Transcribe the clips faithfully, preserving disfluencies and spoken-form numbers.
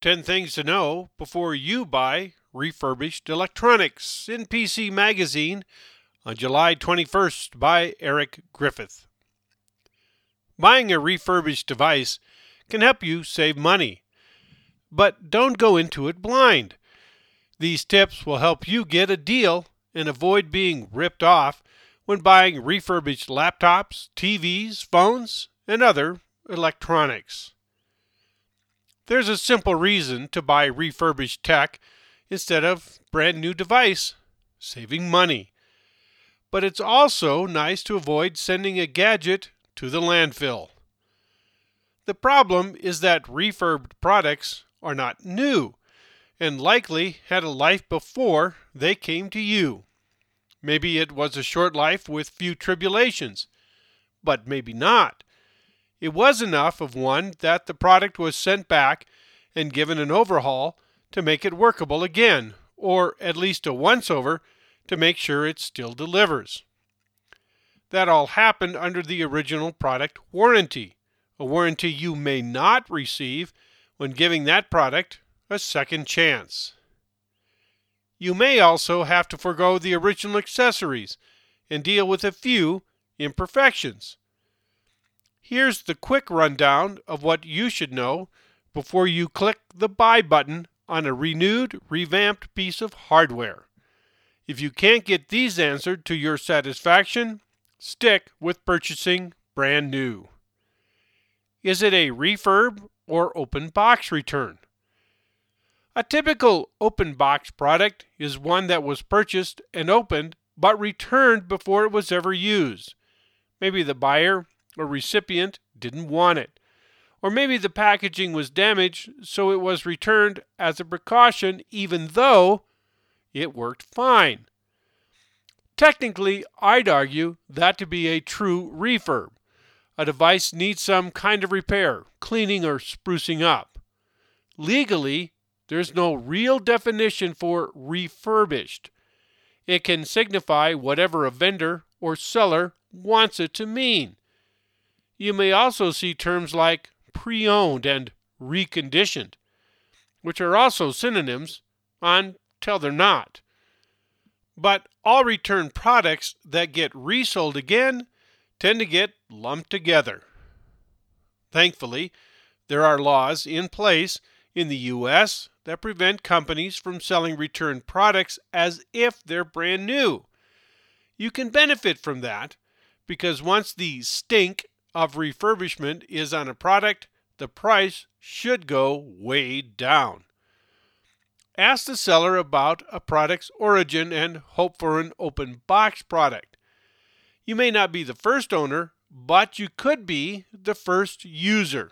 ten Things to Know Before You Buy Refurbished Electronics in P C Magazine on July twenty-first by Eric Griffith. Buying a refurbished device can help you save money, but don't go into it blind. These tips will help you get a deal and avoid being ripped off when buying refurbished laptops, T Vs, phones, and other electronics. There's a simple reason to buy refurbished tech instead of brand new device: saving money. But it's also nice to avoid sending a gadget to the landfill. The problem is that refurbed products are not new and likely had a life before they came to you. Maybe it was a short life with few tribulations, but maybe not. It was enough of one that the product was sent back and given an overhaul to make it workable again, or at least a once-over to make sure it still delivers. That all happened under the original product warranty, a warranty you may not receive when giving that product a second chance. You may also have to forego the original accessories and deal with a few imperfections. Here's the quick rundown of what you should know before you click the buy button on a renewed, revamped piece of hardware. If you can't get these answered to your satisfaction, stick with purchasing brand new. Is it a refurb or open box return? A typical open box product is one that was purchased and opened but returned before it was ever used. Maybe the buyer or recipient didn't want it, or maybe the packaging was damaged, so it was returned as a precaution even though it worked fine. Technically, I'd argue that to be a true refurb. A device needs some kind of repair, cleaning or sprucing up. Legally, there's no real definition for refurbished. It can signify whatever a vendor or seller wants it to mean. You may also see terms like pre-owned and reconditioned, which are also synonyms until they're not. But all return products that get resold again tend to get lumped together. Thankfully, there are laws in place in the U S that prevent companies from selling returned products as if they're brand new. You can benefit from that because once the stink of refurbishment is on a product, the price should go way down. Ask the seller about a product's origin and hope for an open box product. You may not be the first owner, but you could be the first user.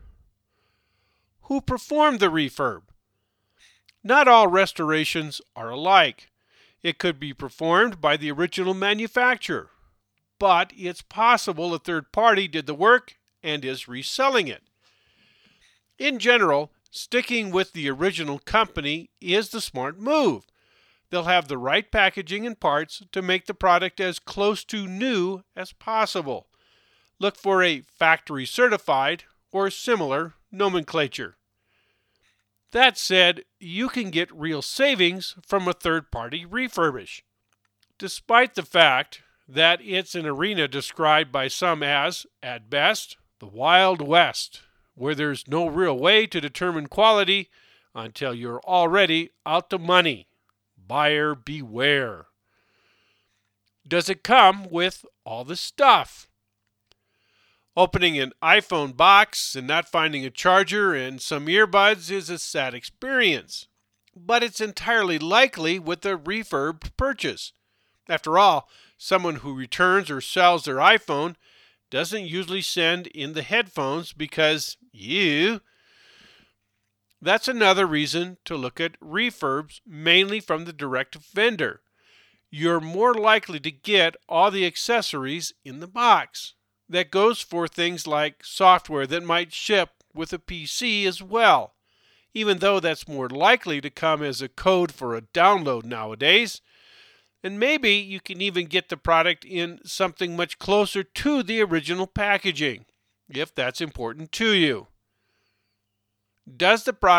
Who performed the refurb? Not all restorations are alike. It could be performed by the original manufacturer, but it's possible a third party did the work and is reselling it. In general, sticking with the original company is the smart move. They'll have the right packaging and parts to make the product as close to new as possible. Look for a factory certified or similar nomenclature. That said, you can get real savings from a third-party refurbish. Despite the fact that it's an arena described by some as, at best, the Wild West, where there's no real way to determine quality until you're already out the money. Buyer beware. Does it come with all the stuff? Opening an iPhone box and not finding a charger and some earbuds is a sad experience, but it's entirely likely with a refurbed purchase. After all, someone who returns or sells their iPhone doesn't usually send in the headphones because you. That's another reason to look at refurbs mainly from the direct vendor. You're more likely to get all the accessories in the box. That goes for things like software that might ship with a P C as well, even though that's more likely to come as a code for a download nowadays. And maybe you can even get the product in something much closer to the original packaging, if that's important to you. Does the product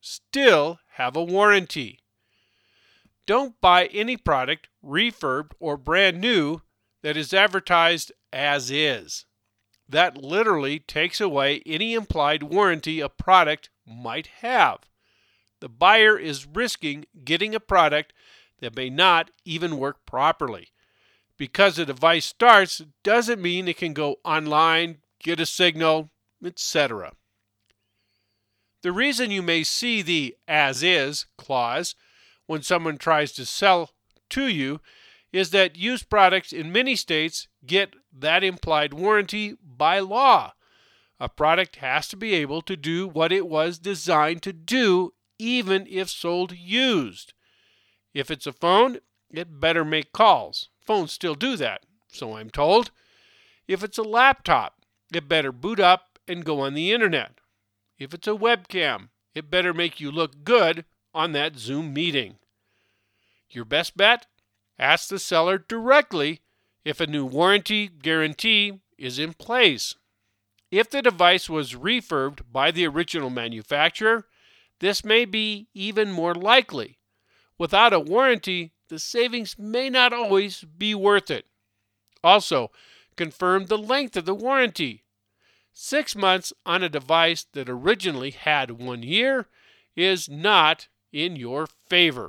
still have a warranty. Don't buy any product, refurbed or brand new, that is advertised as is. That literally takes away any implied warranty a product might have. The buyer is risking getting a product that may not even work properly. Because a device starts doesn't mean it can go online, get a signal, et cetera. The reason you may see the as is clause when someone tries to sell to you is that used products in many states get that implied warranty by law. A product has to be able to do what it was designed to do, even if sold used. If it's a phone, it better make calls. Phones still do that, so I'm told. If it's a laptop, it better boot up and go on the internet. If it's a webcam, it better make you look good on that Zoom meeting. Your best bet? Ask the seller directly if a new warranty guarantee is in place. If the device was refurbed by the original manufacturer, this may be even more likely. Without a warranty, the savings may not always be worth it. Also, confirm the length of the warranty. Six months on a device that originally had one year is not in your favor.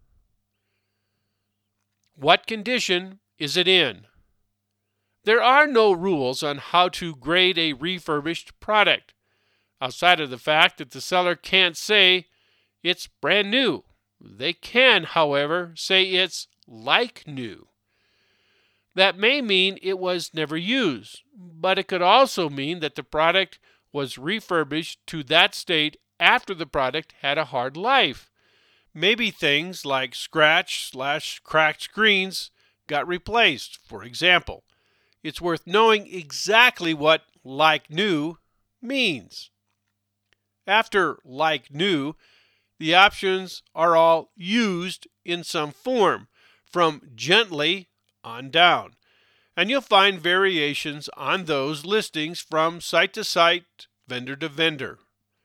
What condition is it in? There are no rules on how to grade a refurbished product, outside of the fact that the seller can't say it's brand new. They can, however, say it's like new. That may mean it was never used, but it could also mean that the product was refurbished to that state after the product had a hard life. Maybe things like scratch slash cracked screens got replaced, for example. It's worth knowing exactly what like new means. After like new, the options are all used in some form, from gently on down. And you'll find variations on those listings from site to site, vendor to vendor.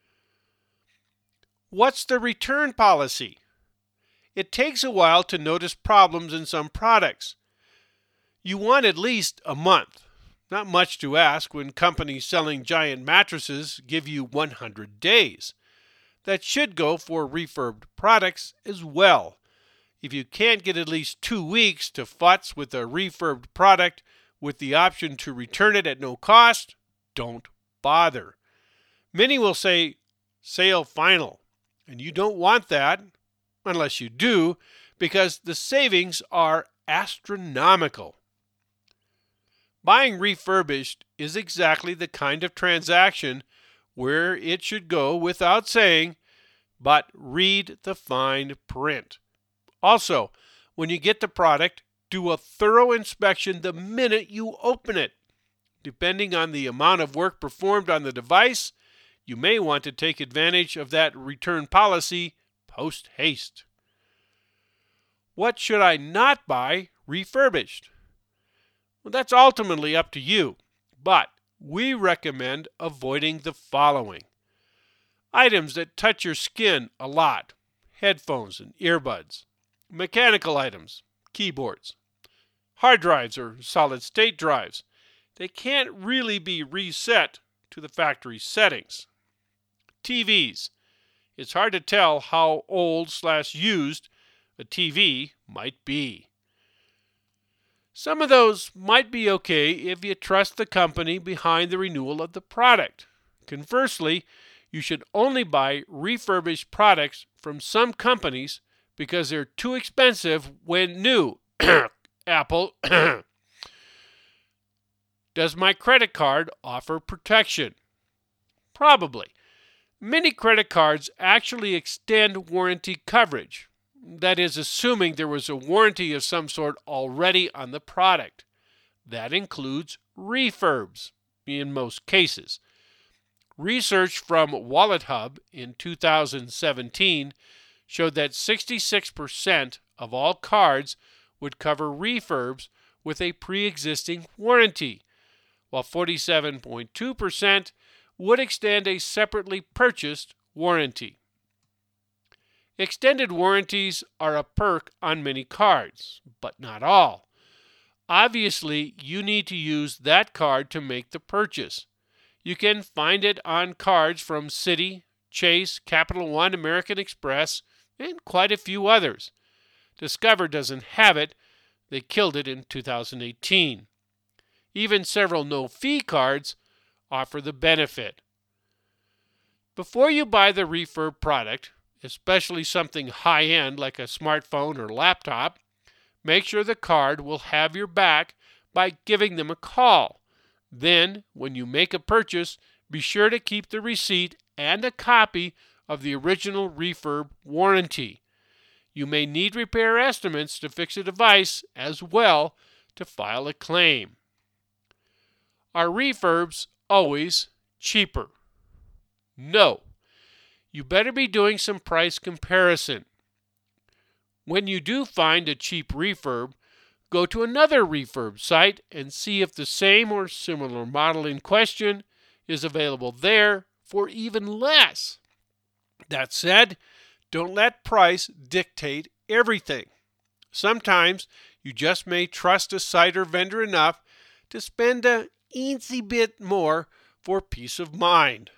What's the return policy? It takes a while to notice problems in some products. You want at least a month. Not much to ask when companies selling giant mattresses give you one hundred days. That should go for refurbed products as well. If you can't get at least two weeks to futz with a refurbed product with the option to return it at no cost, don't bother. Many will say sale final, and you don't want that, unless you do, because the savings are astronomical. Buying refurbished is exactly the kind of transaction where it should go without saying, but read the fine print. Also, when you get the product, do a thorough inspection the minute you open it. Depending on the amount of work performed on the device, you may want to take advantage of that return policy post haste. What should I not buy refurbished? Well, that's ultimately up to you, but we recommend avoiding the following. Items that touch your skin a lot: headphones and earbuds, mechanical items, keyboards, hard drives or solid-state drives. They can't really be reset to the factory settings. T Vs. It's hard to tell how old slash used a T V might be. Some of those might be okay if you trust the company behind the renewal of the product. Conversely, you should only buy refurbished products from some companies because they're too expensive when new. Apple. Does my credit card offer protection? Probably. Many credit cards actually extend warranty coverage. That is, assuming there was a warranty of some sort already on the product. That includes refurbs in most cases. Research from WalletHub in two thousand seventeen showed that sixty-six percent of all cards would cover refurbs with a pre-existing warranty, while forty-seven point two percent would extend a separately purchased warranty. Extended warranties are a perk on many cards, but not all. Obviously, you need to use that card to make the purchase. You can find it on cards from Citi, Chase, Capital One, American Express, and quite a few others. Discover doesn't have it. They killed it in two thousand eighteen. Even several no-fee cards offer the benefit. Before you buy the refurb product, especially something high-end like a smartphone or laptop, make sure the card will have your back by giving them a call. Then, when you make a purchase, be sure to keep the receipt and a copy of the original refurb warranty. You may need repair estimates to fix a device as well to file a claim. Are refurbs always cheaper? No. You better be doing some price comparison. When you do find a cheap refurb, go to another refurb site and see if the same or similar model in question is available there for even less. That said, don't let price dictate everything. Sometimes you just may trust a site or vendor enough to spend a eensy bit more for peace of mind.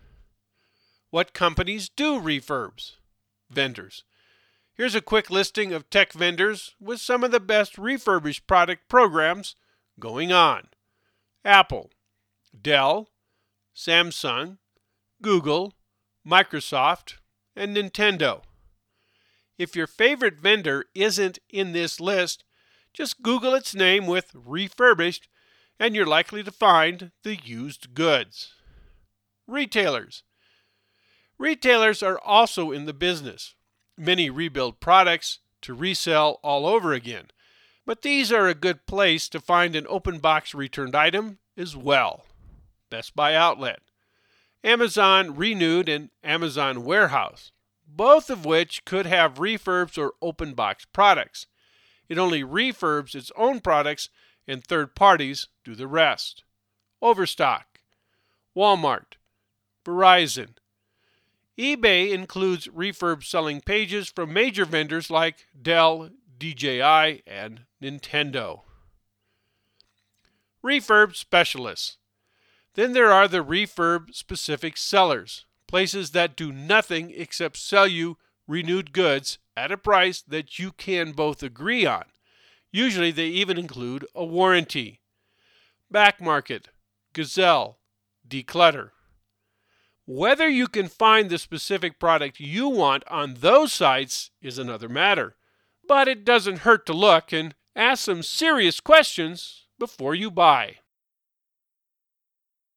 What companies do refurbs? Vendors. Here's a quick listing of tech vendors with some of the best refurbished product programs going on. Apple, Dell, Samsung, Google, Microsoft, and Nintendo. If your favorite vendor isn't in this list, just Google its name with refurbished and you're likely to find the used goods. Retailers. Retailers are also in the business. Many rebuild products to resell all over again, but these are a good place to find an open box returned item as well. Best Buy Outlet, Amazon Renewed, and Amazon Warehouse, both of which could have refurbs or open box products. It only refurbs its own products and third parties do the rest. Overstock, Walmart, Verizon. eBay includes refurb selling pages from major vendors like Dell, D J I, and Nintendo. Refurb specialists. Then there are the refurb-specific sellers, places that do nothing except sell you renewed goods at a price that you can both agree on. Usually they even include a warranty. Back Market, Gazelle, Declutter. Whether you can find the specific product you want on those sites is another matter, but it doesn't hurt to look and ask some serious questions before you buy.